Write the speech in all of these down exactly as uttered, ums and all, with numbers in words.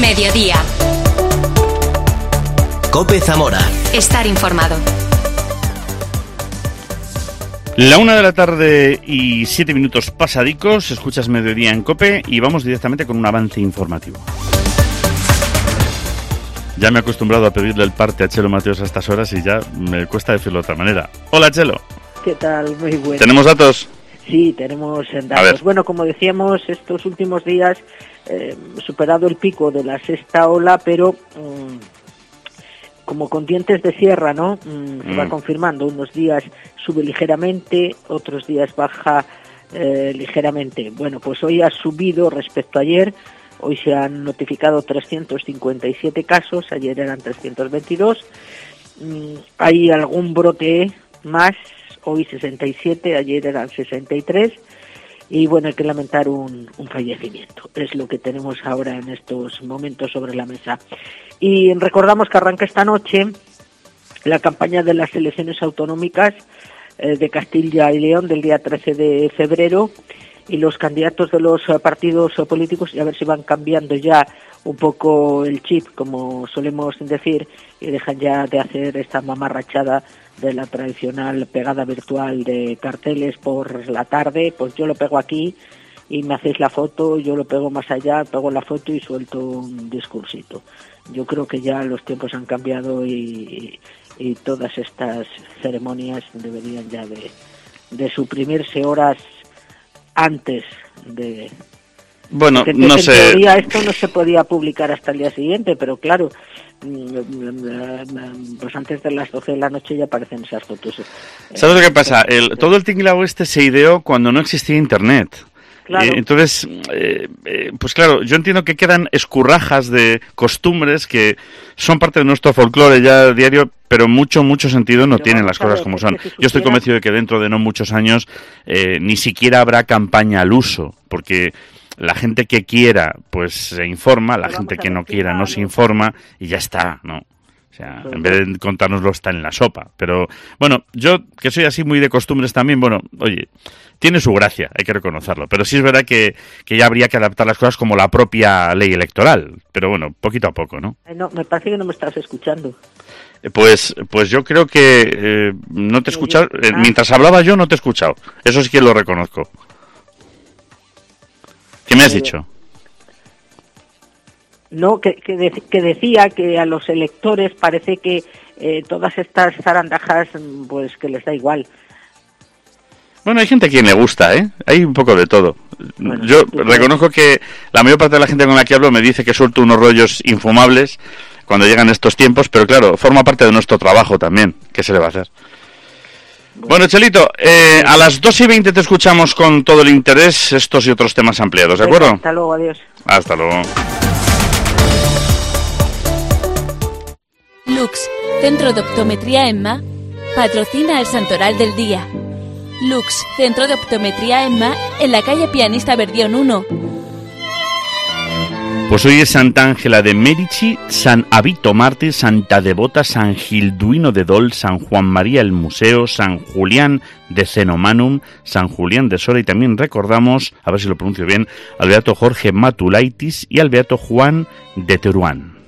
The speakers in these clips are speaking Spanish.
Mediodía. COPE Zamora. Estar informado. La una de la tarde y siete minutos pasadicos, escuchas Mediodía en COPE y vamos directamente con un avance informativo. Ya me he acostumbrado a pedirle el parte a Chelo Mateos a estas horas y ya me cuesta decirlo de otra manera. Hola, Chelo. ¿Qué tal? Muy bueno. ¿Tenemos datos? Sí, tenemos datos. Bueno, como decíamos, estos últimos días eh, superado el pico de la sexta ola, pero um, como con dientes de sierra, ¿no? Um, se mm. va confirmando. Unos días sube ligeramente, otros días baja eh, ligeramente. Bueno, pues hoy ha subido respecto a ayer. Hoy se han notificado trescientos cincuenta y siete casos, ayer eran trescientos veintidós. Um, hay algún brote más. Hoy sesenta y siete, ayer eran sesenta y tres, y bueno, hay que lamentar un, un fallecimiento. Es lo que tenemos ahora en estos momentos sobre la mesa. Y recordamos que arranca esta noche la campaña de las elecciones autonómicas eh, de Castilla y León del día trece de febrero, y los candidatos de los partidos políticos, y a ver si van cambiando ya un poco el chip, como solemos decir, y dejan ya de hacer esta mamarrachada de la tradicional pegada virtual de carteles por la tarde. Pues yo lo pego aquí y me hacéis la foto, yo lo pego más allá, pego la foto y suelto un discursito. Yo creo que ya los tiempos han cambiado y, y todas estas ceremonias deberían ya de, de suprimirse horas antes de... Bueno, que, no en sé. teoría esto no se podía publicar hasta el día siguiente, pero claro, pues antes de las doce de la noche ya aparecen esas fotos. ¿Sabes lo que pasa? El, todo el tinglao este se ideó cuando no existía Internet. Claro. Eh, entonces, eh, eh, pues claro, yo entiendo que quedan escurrajas de costumbres que son parte de nuestro folclore ya diario, pero mucho, mucho sentido no pero tienen las cosas como son. Si yo estoy convencido de que dentro de no muchos años eh, ni siquiera habrá campaña al uso, porque la gente que quiera, pues se informa, la gente que no quiera no se informa y ya está, ¿no? O sea, en vez de contárnoslo está en la sopa. Pero, bueno, yo que soy así muy de costumbres también, bueno, oye, tiene su gracia, hay que reconocerlo. Pero sí es verdad que, que ya habría que adaptar las cosas como la propia ley electoral. Pero bueno, poquito a poco, ¿no? No, me parece que no me estás escuchando. Pues pues yo creo que eh, no te he escuchado. Eh, mientras hablaba yo no te he escuchado. Eso sí que lo reconozco. ¿Qué me has dicho? No, que, que, de, que decía que a los electores parece que eh, todas estas zarandajas, pues que les da igual. Bueno, hay gente a quien le gusta, ¿eh? Hay un poco de todo. Bueno, yo reconozco que la mayor parte de la gente con la que hablo me dice que suelto unos rollos infumables cuando llegan estos tiempos, pero claro, forma parte de nuestro trabajo también. ¿Qué se le va a hacer? Bueno, Chelito, eh, a las dos y veinte te escuchamos con todo el interés, estos y otros temas ampliados, ¿de acuerdo? Hasta luego, adiós. Hasta luego. Lux, Centro de Optometría EMMA, patrocina el Santoral del Día. Lux, Centro de Optometría EMMA, en la calle Pianista Verdión uno. Pues hoy es Santa Ángela de Merici, San Avito Mártir, Santa Devota, San Gilduino de Dol, San Juan María el Museo, San Julián de Cenomanum, San Julián de Sora, y también recordamos, a ver si lo pronuncio bien, al beato Jorge Matulaitis y al beato Juan de Teruán.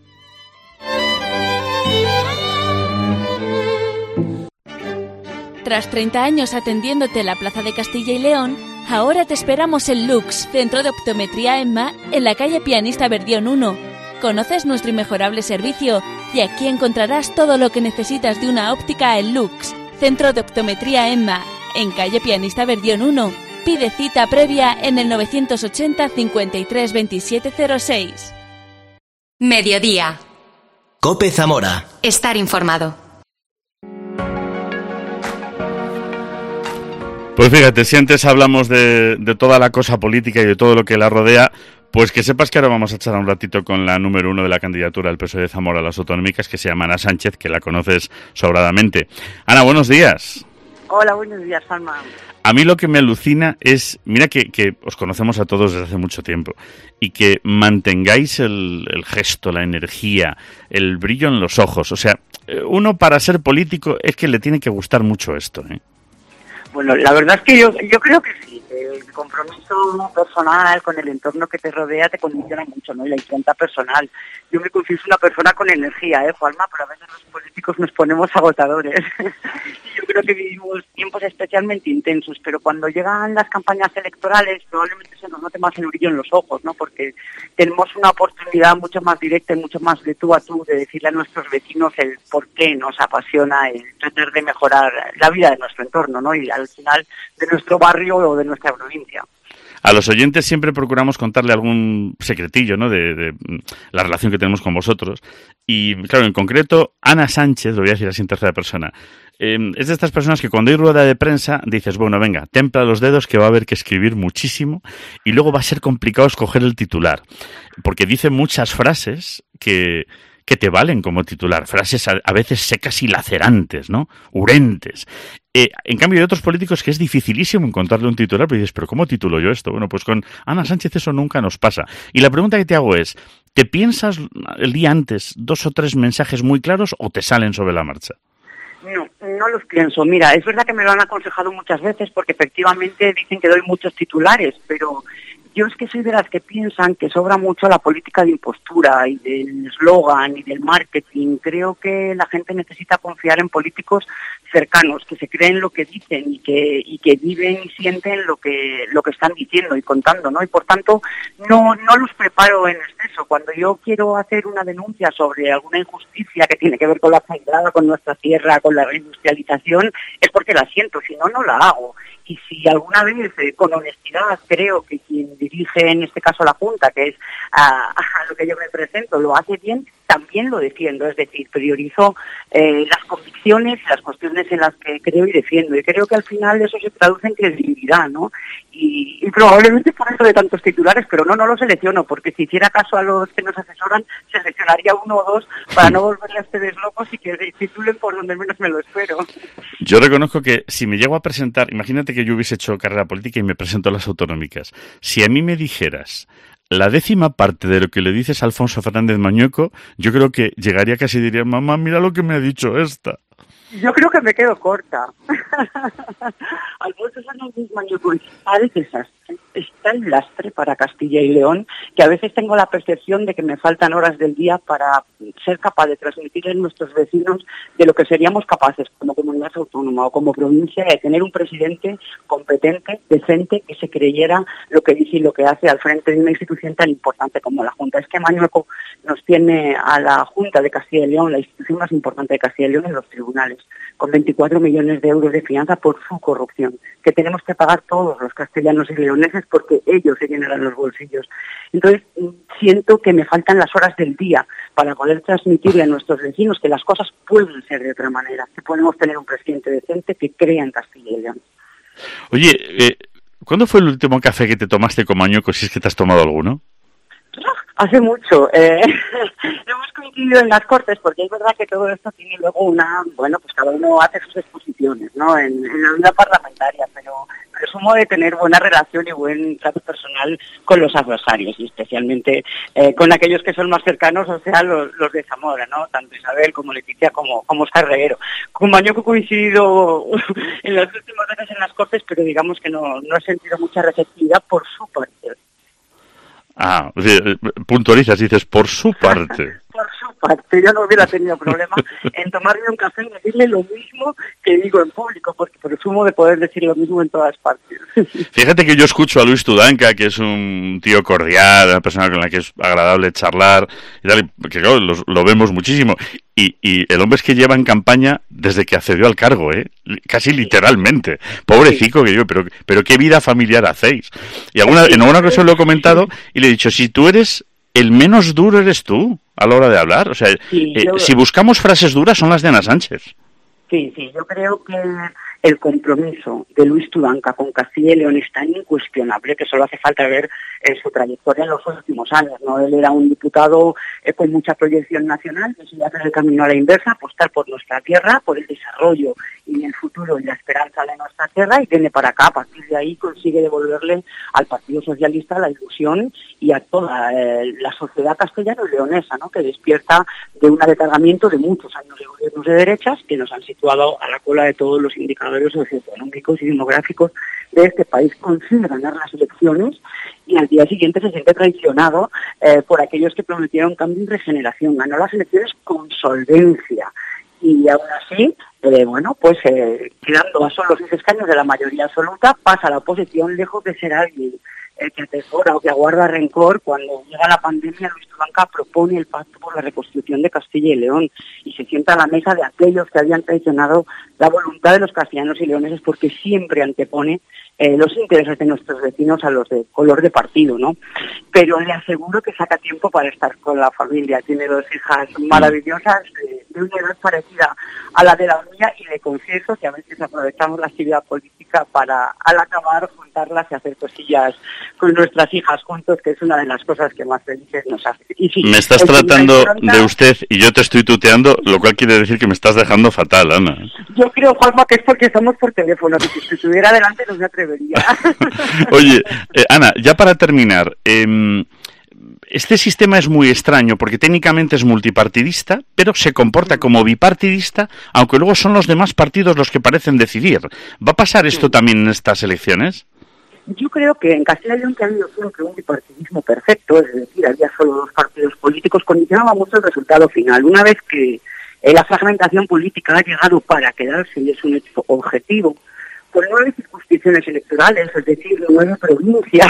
Tras treinta años atendiéndote en la Plaza de Castilla y León, ahora te esperamos en Lux, Centro de Optometría EMMA, en la calle Pianista Verdión uno. Conoces nuestro inmejorable servicio y aquí encontrarás todo lo que necesitas de una óptica en Lux, Centro de Optometría EMMA, en calle Pianista Verdión uno. Pide cita previa en el novecientos ochenta, cincuenta y tres, veintisiete cero seis. Mediodía. COPE Zamora. Estar informado. Pues fíjate, si antes hablamos de, de toda la cosa política y de todo lo que la rodea, pues que sepas que ahora vamos a echar un ratito con la número uno de la candidatura del P S O E de Zamora a las autonómicas, que se llama Ana Sánchez, que la conoces sobradamente. Ana, buenos días. Hola, buenos días, Juanma. A mí lo que me alucina es, mira que, que os conocemos a todos desde hace mucho tiempo, y que mantengáis el, el gesto, la energía, el brillo en los ojos. O sea, uno para ser político es que le tiene que gustar mucho esto, ¿eh? Bueno, la verdad es que yo, yo creo que sí. El compromiso personal con el entorno que te rodea te condiciona mucho, ¿no? Y la impronta personal. Yo me confieso una persona con energía, ¿eh, Juanma? Pero a veces los políticos nos ponemos agotadores. Y yo creo que vivimos tiempos especialmente intensos, pero cuando llegan las campañas electorales probablemente se nos note más el brillo en los ojos, ¿no? Porque tenemos una oportunidad mucho más directa y mucho más de tú a tú de decirle a nuestros vecinos el por qué nos apasiona el tratar de mejorar la vida de nuestro entorno, ¿no? Y al final de nuestro barrio o de nuestra provincia. A los oyentes siempre procuramos contarle algún secretillo, ¿no?, de, de la relación que tenemos con vosotros. Y, claro, en concreto, Ana Sánchez, lo voy a decir así en tercera persona, eh, es de estas personas que cuando hay rueda de prensa dices, bueno, venga, templa los dedos que va a haber que escribir muchísimo y luego va a ser complicado escoger el titular. Porque dice muchas frases que... que te valen como titular, frases a, a veces secas y lacerantes, ¿no? Urentes. Eh, en cambio hay otros políticos que es dificilísimo encontrarle un titular, pero dices, ¿pero cómo titulo yo esto? Bueno, pues con Ana Sánchez eso nunca nos pasa. Y la pregunta que te hago es, ¿te piensas el día antes dos o tres mensajes muy claros o te salen sobre la marcha? No, no los pienso. Mira, es verdad que me lo han aconsejado muchas veces porque efectivamente dicen que doy muchos titulares, pero yo es que soy de las que piensan que sobra mucho la política de impostura y del eslogan y del marketing. Creo que la gente necesita confiar en políticos cercanos, que se creen lo que dicen y que y que viven y sienten lo que lo que están diciendo y contando, ¿no? Y por tanto no no los preparo en exceso. Cuando yo quiero hacer una denuncia sobre alguna injusticia que tiene que ver con la sanidad, con nuestra tierra, con la reindustrialización, es porque la siento, si no, no la hago. Y si alguna vez, eh, con honestidad, creo que quien dirige en este caso la Junta, que es a, a lo que yo me presento, lo hace bien, también lo defiendo, es decir, priorizo eh, las convicciones y las cuestiones en las que creo y defiendo. Y creo que al final eso se traduce en credibilidad, ¿no? Y, y probablemente por eso de tantos titulares, pero no, no los selecciono, porque si hiciera caso a los que nos asesoran, seleccionaría uno o dos para no volverle a ustedes locos y que titulen por donde menos me lo espero. Yo reconozco que si me llego a presentar, imagínate que yo hubiese hecho carrera política y me presento a las autonómicas, si a mí me dijeras la décima parte de lo que le dices a Alfonso Fernández Mañueco, yo creo que llegaría casi y diría, mamá, mira lo que me ha dicho esta. Yo creo que me quedo corta. Alfonso Fernández Mañueco está el desastre, está el lastre para Castilla y León, que a veces tengo la percepción de que me faltan horas del día para ser capaz de transmitirle a nuestros vecinos de lo que seríamos capaces como comunidad autónoma o como provincia de tener un presidente competente, decente, que se creyera lo que dice y lo que hace al frente de una institución tan importante como la Junta. Es que Mañueco nos tiene a la Junta de Castilla y León, la institución más importante de Castilla y León, en los tribunales, con veinticuatro millones de euros de fianza por su corrupción, que tenemos que pagar todos los castellanos y leoneses porque ellos se llenarán los bolsillos. Entonces, siento que me faltan las horas del día para poder transmitirle a nuestros vecinos que las cosas pueden ser de otra manera, que podemos tener un presidente decente que crea en Castilla y León. Oye, eh, ¿cuándo fue el último café que te tomaste con Mañueco, si es que te has tomado alguno? Hace mucho. Eh, hemos coincidido en las Cortes porque es verdad que todo esto tiene luego una, bueno, pues cada uno hace sus exposiciones, ¿no? En, en la vida parlamentaria, pero presumo de tener buena relación y buen trato personal con los adversarios y especialmente eh, con aquellos que son más cercanos, o sea, los, los de Zamora, ¿no? Tanto Isabel como Leticia como, como Oscar Reguero. Con Mañueco he coincidido en las últimas veces en las Cortes, pero digamos que no, no he sentido mucha receptividad por su parte. Ah, puntualizas, dices, por su parte. Por su parte, yo no hubiera tenido problema en tomarme un café y decirle lo mismo que digo en público, porque presumo de poder decir lo mismo en todas partes. Fíjate que yo escucho a Luis Tudanca, que es un tío cordial, una persona con la que es agradable charlar, y tal, que claro, lo, lo vemos muchísimo. Y, y el hombre es que lleva en campaña desde que accedió al cargo, ¿eh? Casi literalmente. Pobrecico que yo, pero, pero qué vida familiar hacéis. Y alguna, en alguna ocasión lo he comentado y le he dicho, si tú eres el menos duro eres tú a la hora de hablar. O sea, sí, eh, yo... si buscamos frases duras son las de Ana Sánchez. Sí, sí, yo creo que el compromiso de Luis Tudanca con Castilla y León es tan incuestionable que solo hace falta ver eh, su trayectoria en los últimos años, ¿no? Él era un diputado eh, con mucha proyección nacional, que se hace el camino a la inversa, apostar por nuestra tierra, por el desarrollo y el futuro y la esperanza de nuestra tierra, y viene para acá. A partir de ahí consigue devolverle al Partido Socialista la ilusión y a toda eh, la sociedad castellano y leonesa, ¿no? Que despierta de un aletargamiento de muchos años de gobiernos de derechas que nos han situado a la cola de todos los indicadores indicadores socioeconómicos y demográficos de este país, consigue ganar las elecciones y al día siguiente se siente traicionado eh, por aquellos que prometieron cambio y regeneración. Ganó las elecciones con solvencia y aún así, eh, bueno, pues eh, quedando a solo seis escaños de la mayoría absoluta, pasa a la oposición lejos de ser alguien eh, que atesora o que aguarda rencor. Cuando llega la pandemia, Luis Tudanca propone el pacto por la reconstrucción de Castilla y León y se sienta a la mesa de aquellos que habían traicionado la voluntad de los castellanos y leoneses, porque siempre antepone Eh, los intereses de nuestros vecinos a los de color de partido, ¿no? Pero le aseguro que saca tiempo para estar con la familia. Tiene dos hijas maravillosas de, de una edad parecida a la de la mía y le confieso que a veces aprovechamos la actividad política para, al acabar, juntarlas y hacer cosillas con nuestras hijas juntos, que es una de las cosas que más felices nos hace. Y sí, me estás tratando pronta, de usted y yo te estoy tuteando, lo cual quiere decir que me estás dejando fatal, Ana. Yo creo, Juanma, que es porque estamos por teléfono, que si estuviera delante no me atrevería. Oye, eh, Ana, ya para terminar, eh, este sistema es muy extraño porque técnicamente es multipartidista, pero se comporta como bipartidista, aunque luego son los demás partidos los que parecen decidir. ¿Va a pasar esto también en estas elecciones? Yo creo que en Castilla y León, que ha habido siempre un bipartidismo perfecto, es decir, había solo dos partidos políticos, condicionaba mucho el resultado final. Una vez que eh, la fragmentación política ha llegado para quedarse y es un hecho objetivo, por nueve circunscripciones electorales, es decir, nueve provincias,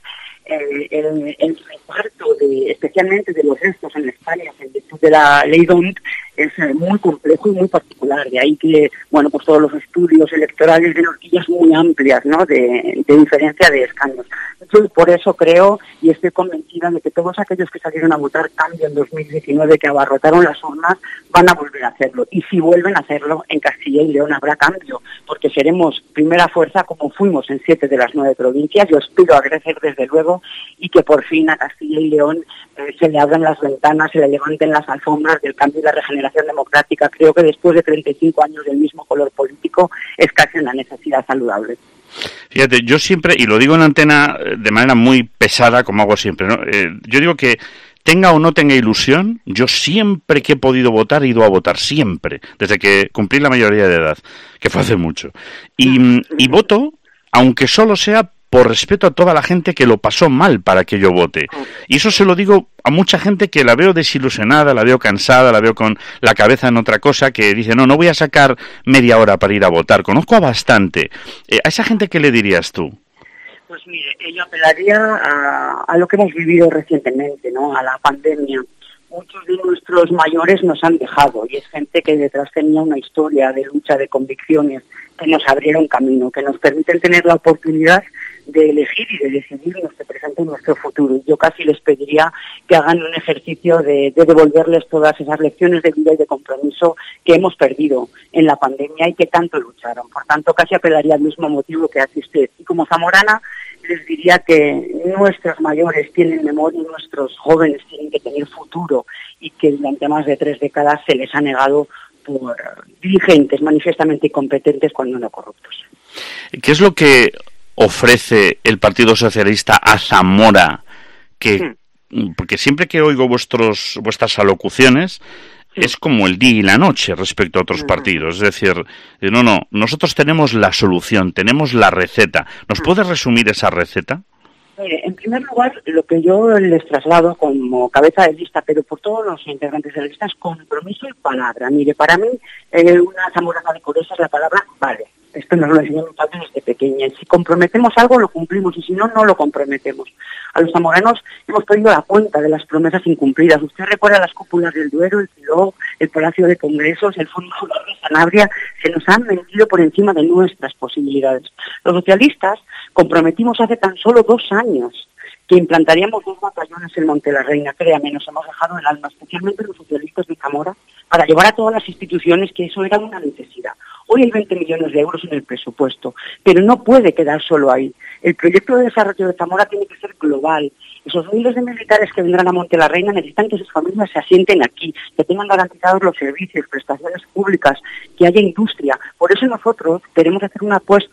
eh, el, el reparto de, especialmente de los restos en España, en virtud de la ley D O N T, es eh, muy complejo y muy particular. De ahí que, bueno, pues todos los estudios electorales de horquillas muy amplias, ¿no?, de, de diferencia de escaños. Yo por eso creo y estoy convencida de que todos aquellos que salieron a votar cambio en dos mil diecinueve, que abarrotaron las urnas, van a volver a hacerlo. Y si vuelven a hacerlo, en Castilla y León habrá cambio, porque seremos primera fuerza como fuimos en siete de las nueve provincias. Yo aspiro a crecer desde luego y que por fin a Castilla y León eh, se le abran las ventanas, se le levanten las alfombras del cambio y la regeneración democrática. Creo que después de treinta y cinco años del mismo color político es casi una necesidad saludable. Fíjate, yo siempre, y lo digo en antena de manera muy pesada, como hago siempre, ¿no? Eh, yo digo que tenga o no tenga ilusión, yo siempre que he podido votar he ido a votar, siempre, desde que cumplí la mayoría de edad, que fue hace mucho. Y, y voto, aunque solo sea por respeto a toda la gente que lo pasó mal para que yo vote. Y eso se lo digo a mucha gente que la veo desilusionada, la veo cansada, la veo con la cabeza en otra cosa, que dice, no, no voy a sacar media hora para ir a votar. Conozco a bastante. Eh, ¿A esa gente qué le dirías tú? Pues mire, yo apelaría a, a lo que hemos vivido recientemente, ¿no?, a la pandemia. Muchos de nuestros mayores nos han dejado y es gente que detrás tenía una historia de lucha, de convicciones, que nos abrieron camino, que nos permiten tener la oportunidad de elegir y de decidir nuestro presente y nuestro futuro. Y yo casi les pediría que hagan un ejercicio de, de devolverles todas esas lecciones de vida y de compromiso que hemos perdido en la pandemia y que tanto lucharon. Por tanto, casi apelaría al mismo motivo que hace usted. Y como zamorana, les diría que nuestros mayores tienen memoria y nuestros jóvenes tienen que tener futuro y que durante más de tres décadas se les ha negado por dirigentes manifiestamente incompetentes cuando no corruptos. ¿Qué es lo que ofrece el Partido Socialista a Zamora? Que, sí. Porque siempre que oigo vuestros vuestras alocuciones, sí, es como el día y la noche respecto a otros uh-huh. partidos. Es decir, no, no, nosotros tenemos la solución, tenemos la receta. ¿Nos uh-huh. puedes resumir esa receta? Mire, en primer lugar, lo que yo les traslado como cabeza de lista, pero por todos los integrantes de la lista, es compromiso y palabra. Mire, para mí, eh, una zamorana decorosa es la palabra vale. Esto nos lo enseñó mi padre desde pequeña. Si comprometemos algo, lo cumplimos, y si no, no lo comprometemos. A los zamoranos hemos perdido la cuenta de las promesas incumplidas. Usted recuerda las cúpulas del Duero, el Piló, el Palacio de Congresos, el Fondo de Sanabria. Se nos han mentido por encima de nuestras posibilidades. Los socialistas comprometimos hace tan solo dos años que implantaríamos dos batallones en Monte la Reina. Créame, nos hemos dejado el alma, especialmente los socialistas de Zamora, para llevar a todas las instituciones que eso era una necesidad. Hoy hay veinte millones de euros en el presupuesto, pero no puede quedar solo ahí. El proyecto de desarrollo de Zamora tiene que ser global. Esos miles de militares que vendrán a Monte la Reina necesitan que sus familias se asienten aquí, que tengan garantizados los servicios, prestaciones públicas, que haya industria. Por eso nosotros queremos hacer una apuesta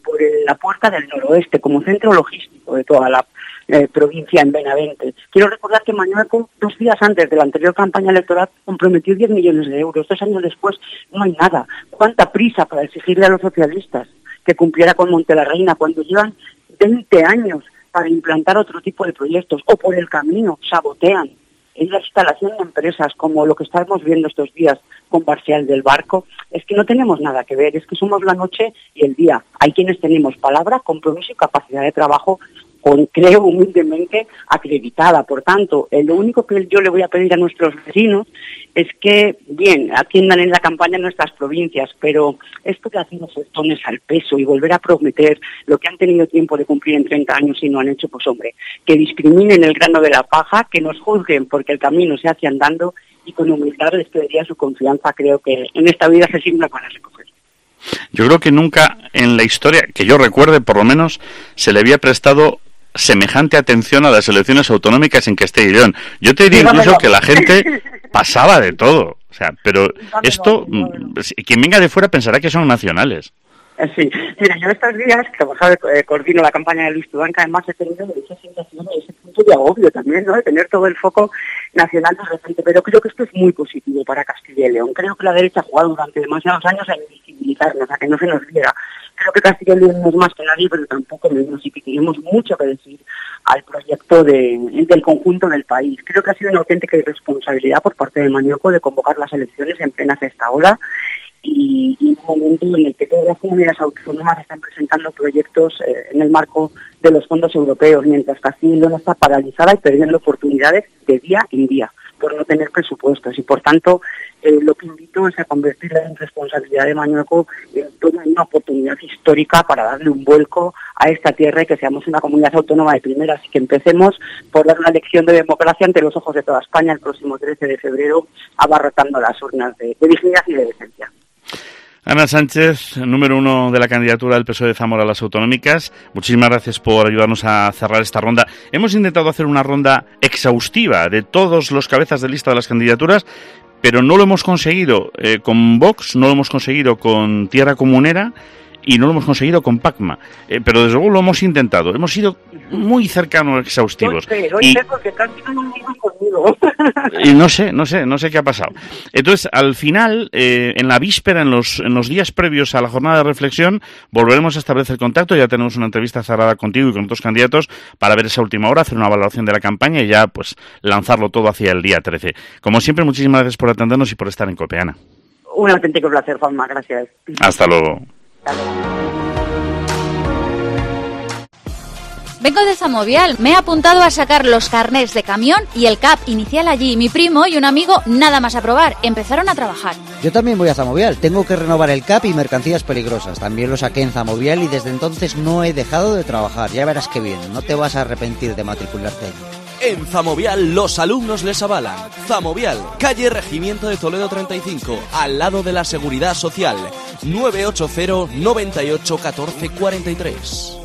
por la puerta del noroeste, como centro logístico de toda la eh, provincia en Benavente. Quiero recordar que Mañueco, dos días antes de la anterior campaña electoral, comprometió diez millones de euros. Dos años después no hay nada. ¿Cuánta prisa para exigirle a los socialistas que cumpliera con Montelarreina cuando llevan veinte años para implantar otro tipo de proyectos, o por el camino sabotean en la instalación de empresas como lo que estamos viendo estos días con Parcial del Barco? Es que no tenemos nada que ver, es que somos la noche y el día. Hay quienes tenemos palabra, compromiso y capacidad de trabajo, con, creo humildemente, acreditada. Por tanto, eh, lo único que yo le voy a pedir a nuestros vecinos es que, bien, atiendan en la campaña nuestras provincias, pero esto de hacer los tones al peso y volver a prometer lo que han tenido tiempo de cumplir en treinta años y no han hecho, pues hombre, que discriminen el grano de la paja, que nos juzguen porque el camino se hace andando, y con humildad les pediría su confianza. Creo que en esta vida se siembra para recoger. Yo creo que nunca en la historia, que yo recuerde por lo menos, se le había prestado semejante atención a las elecciones autonómicas en Castilla y León. Yo te diría incluso que la gente pasaba de todo. O sea, pero esto, quien venga de fuera pensará que son nacionales. Sí, mira, yo estos días, que trabajaba, eh, coordino la campaña de Luis Tudanca, además he tenido esa sensación y ese punto de agobio también, ¿no?, de tener todo el foco nacional de repente, pero creo que esto es muy positivo para Castilla y León. Creo que la derecha ha jugado durante demasiados años a invisibilizarnos, a que no se nos viera. Creo que Castilla y León no es más que nadie, pero tampoco menos, y que tenemos mucho que decir al proyecto de, del conjunto del país. Creo que ha sido una auténtica irresponsabilidad por parte de Mañueco de convocar las elecciones en plena sexta ola, y, y en un momento en el que todas las comunidades autónomas están presentando proyectos eh, en el marco de los fondos europeos, mientras Castilla y León está paralizada y perdiendo oportunidades de día en día por no tener presupuestos. Y por tanto, eh, lo que invito es a convertirla en responsabilidad de Mañueco en toda una oportunidad histórica para darle un vuelco a esta tierra y que seamos una comunidad autónoma de primera. Así que empecemos por dar una lección de democracia ante los ojos de toda España el próximo trece de febrero, abarrotando las urnas de, de dignidad y de decencia. Ana Sánchez, número uno de la candidatura del P S O E de Zamora a las autonómicas, muchísimas gracias por ayudarnos a cerrar esta ronda. Hemos intentado hacer una ronda exhaustiva de todos los cabezas de lista de las candidaturas, pero no lo hemos conseguido eh, con Vox, no lo hemos conseguido con Tierra Comunera y no lo hemos conseguido con Pacma. Eh, pero desde luego lo hemos intentado. Hemos sido muy cercanos, exhaustivos. Yo sé, yo y, sé porque casi no me digo conmigo. y no sé, no sé, no sé qué ha pasado. Entonces, al final, eh, en la víspera, en los, en los días previos a la jornada de reflexión, volveremos a establecer contacto. Ya tenemos una entrevista cerrada contigo y con otros candidatos para ver esa última hora, hacer una valoración de la campaña y ya, pues, lanzarlo todo hacia el día trece. Como siempre, muchísimas gracias por atendernos y por estar en COPE, Ana. Un auténtico placer, Juanma. Gracias. Hasta luego. Vengo de Zamovial, me he apuntado a sacar los carnés de camión y el C A P inicial allí. Mi primo y un amigo nada más aprobar, empezaron a trabajar. Yo también voy a Zamovial, tengo que renovar el C A P y mercancías peligrosas. También lo saqué en Zamovial y desde entonces no he dejado de trabajar. Ya verás qué bien, no te vas a arrepentir de matricularte allí. En Zamovial los alumnos les avalan. Zamovial, calle Regimiento de Toledo treinta y cinco, al lado de la Seguridad Social. nueve ocho cero, noventa y ocho, catorce, cuarenta y tres.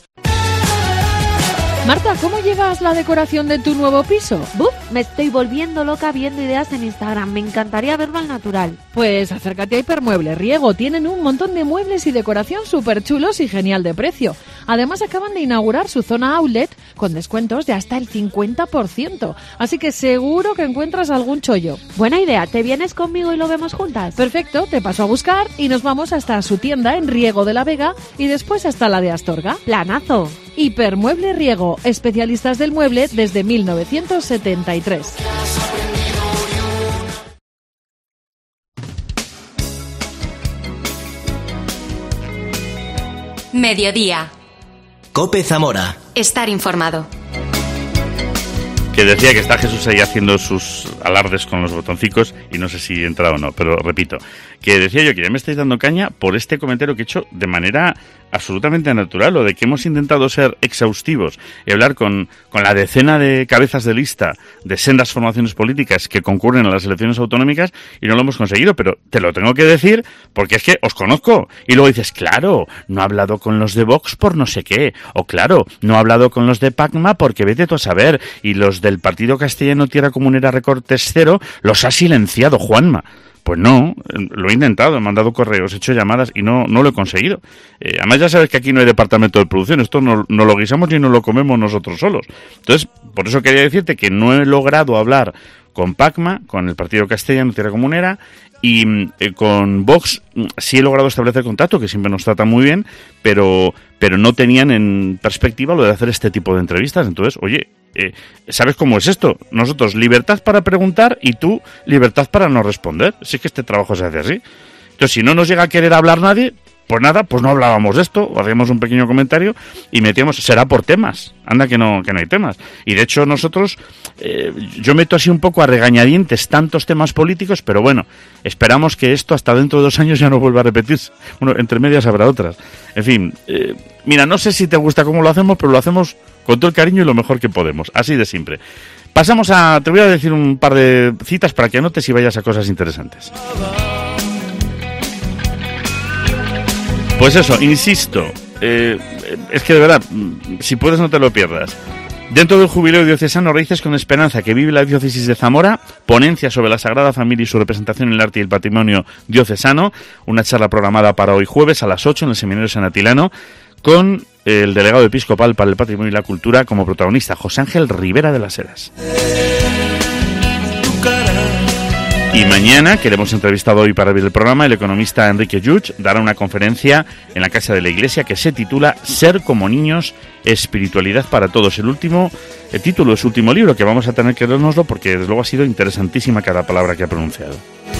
Marta, ¿cómo llevas la decoración de tu nuevo piso? ¡Buf! Me estoy volviendo loca viendo ideas en Instagram. Me encantaría verlo al natural. Pues acércate a Hipermueble Riego. Tienen un montón de muebles y decoración súper chulos y genial de precio. Además, acaban de inaugurar su zona outlet con descuentos de hasta el cincuenta por ciento. Así que seguro que encuentras algún chollo. Buena idea. ¿Te vienes conmigo y lo vemos juntas? Perfecto. Te paso a buscar y nos vamos hasta su tienda en Riego de la Vega y después hasta la de Astorga. ¡Planazo! Hipermueble Riego, especialistas del mueble desde mil novecientos setenta y tres. Mediodía. COPE Zamora. Estar informado. Que decía que está Jesús ahí haciendo sus alardes con los botoncicos y no sé si entra o no, pero repito, que decía yo que ya me estáis dando caña por este comentario que he hecho de manera absolutamente natural, o de que hemos intentado ser exhaustivos y hablar con, con la decena de cabezas de lista de sendas formaciones políticas que concurren a las elecciones autonómicas y no lo hemos conseguido, pero te lo tengo que decir porque es que os conozco. Y luego dices, claro, no he hablado con los de Vox por no sé qué, o claro, no he hablado con los de Pacma porque vete tú a saber, y los del Partido Castellano Tierra Comunera Recortes Cero los ha silenciado Juanma. Pues no, lo he intentado, he mandado correos, he hecho llamadas y no, no lo he conseguido. Eh, además ya sabes que aquí no hay departamento de producción, esto no, no lo guisamos ni no lo comemos nosotros solos. Entonces, por eso quería decirte que no he logrado hablar con Pacma, con el Partido Castellano Tierra Comunera, y eh, con Vox sí he logrado establecer contacto, que siempre nos tratan muy bien, pero, pero no tenían en perspectiva lo de hacer este tipo de entrevistas. Entonces, oye, eh, ¿sabes cómo es esto? Nosotros, libertad para preguntar y tú, libertad para no responder. Si es que este trabajo se hace así. Entonces, si no nos llega a querer hablar nadie, pues nada, pues no hablábamos de esto, o hacíamos un pequeño comentario y metíamos, será por temas, anda que no que no hay temas. Y de hecho nosotros, eh, yo meto así un poco a regañadientes tantos temas políticos, pero bueno, esperamos que esto hasta dentro de dos años ya no vuelva a repetirse. Bueno, entre medias habrá otras. En fin, eh, mira, no sé si te gusta cómo lo hacemos, pero lo hacemos con todo el cariño y lo mejor que podemos, así de siempre. Pasamos a, te voy a decir un par de citas para que anotes y vayas a cosas interesantes. Pues eso, insisto, eh, es que de verdad, si puedes no te lo pierdas. Dentro del Jubileo Diocesano Raíces con Esperanza, que vive la diócesis de Zamora, ponencia sobre la Sagrada Familia y su representación en el arte y el patrimonio diocesano, una charla programada para hoy jueves a las ocho en el Seminario San Atilano, con el delegado episcopal para el patrimonio y la cultura como protagonista, José Ángel Rivera de las Heras. Y mañana, que le hemos entrevistado hoy para abrir el programa, el economista Enrique Lluch dará una conferencia en la Casa de la Iglesia que se titula Ser como niños, espiritualidad para todos. El último, el título de su último libro, que vamos a tener que leérnoslo porque desde luego ha sido interesantísima cada palabra que ha pronunciado.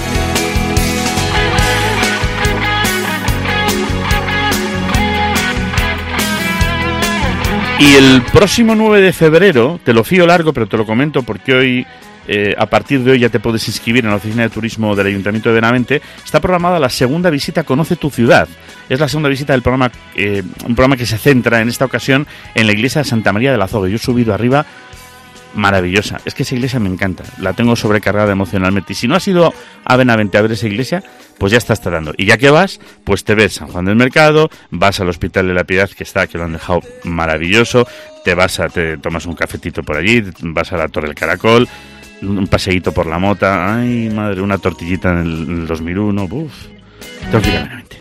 Y el próximo nueve de febrero, te lo fío largo, pero te lo comento porque hoy... Eh, a partir de hoy ya te puedes inscribir en la Oficina de Turismo del Ayuntamiento de Benavente. Está programada la segunda visita Conoce tu Ciudad. Es la segunda visita del programa, eh, un programa que se centra en esta ocasión en la iglesia de Santa María del Azogue. Yo he subido arriba, maravillosa. Es que esa iglesia me encanta, la tengo sobrecargada emocionalmente. Y si no has ido a Benavente a ver esa iglesia, pues ya estás tratando. Y ya que vas, pues te ves San Juan del Mercado, vas al Hospital de la Piedad, que está, que lo han dejado maravilloso, te vas a, te tomas un cafetito por allí, vas a la Torre del Caracol, un paseíto por la Mota, ay madre, una tortillita en el, en el dos mil uno, uff, tengo que ir a Benavente.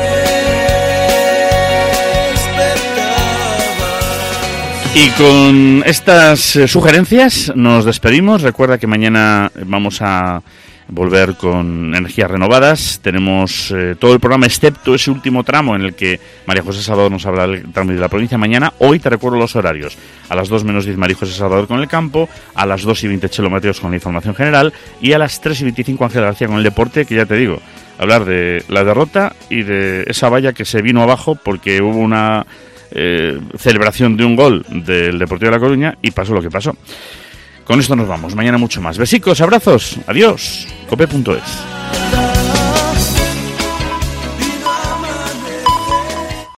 Y con estas eh, sugerencias nos despedimos. Recuerda que mañana vamos a volver con energías renovadas. Tenemos eh, todo el programa excepto ese último tramo en el que María José Salvador nos habla del tramo de la provincia. Mañana, hoy te recuerdo los horarios. A las dos menos diez María José Salvador con el campo, a las dos y veinte Chelo Mateos con la información general y a las tres y veinticinco Ángel García con el deporte, que ya te digo, hablar de la derrota y de esa valla que se vino abajo porque hubo una eh, celebración de un gol del Deportivo de La Coruña y pasó lo que pasó. Con esto nos vamos. Mañana mucho más. Besicos, abrazos. Adiós. Cope punto es.